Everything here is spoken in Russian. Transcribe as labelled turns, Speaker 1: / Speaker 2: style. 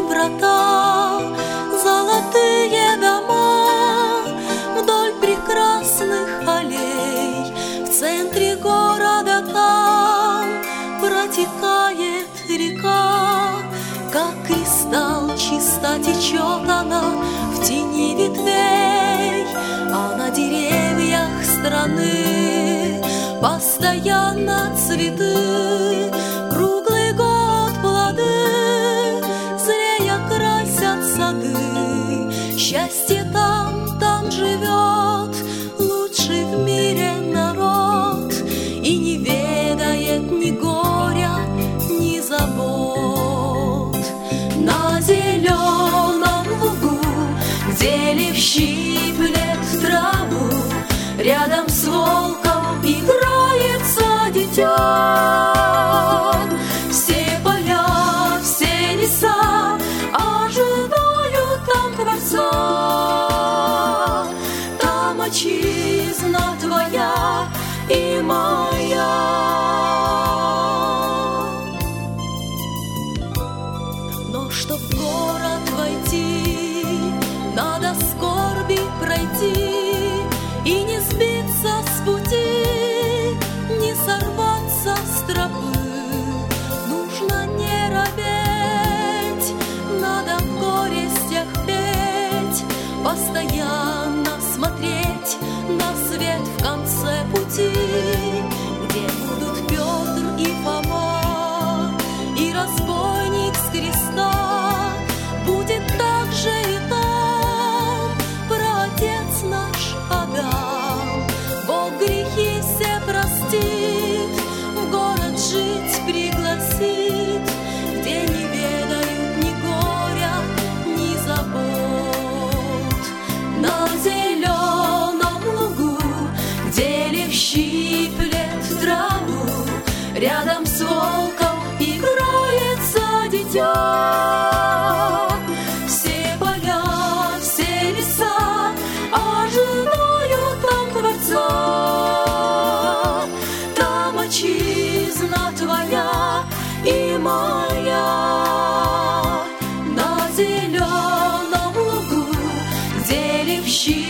Speaker 1: доброта, золотые дома вдоль прекрасных аллей. В центре города там протекает река, как кристалл чисто течет она в тени ветвей, а на деревьях страны постоянно цветы, круглый год плоды, зрея красят сады. Счастье там живет, лучший в мире народ, и не ведает ни горя, ни забот. На зеленом лугу, где лев щиплет траву, рядом с волком играется дитя. Все поля, все леса ожидают там Творца. Там отчизна твоя и моя. Но чтоб в город войти, надо скорби пройти и не сбиться с пути, не сорваться с тропы. Нужно не робеть, надо в горестях петь, постоянно смотреть на свет в конце пути, где будут Петр и Фома, и разбойник с креста. Будет так же и там про отец наш Адам. Бог грехи все простит, в город жить пригласит, где не ведают ни горя, ни забот. На зеленом лугу, где лев щиплет траву, рядом с волком играется дитя. Все поля, все леса ожидают там Творца. Там отчизна твоя и моя. На зеленом лугу, где лев щиплет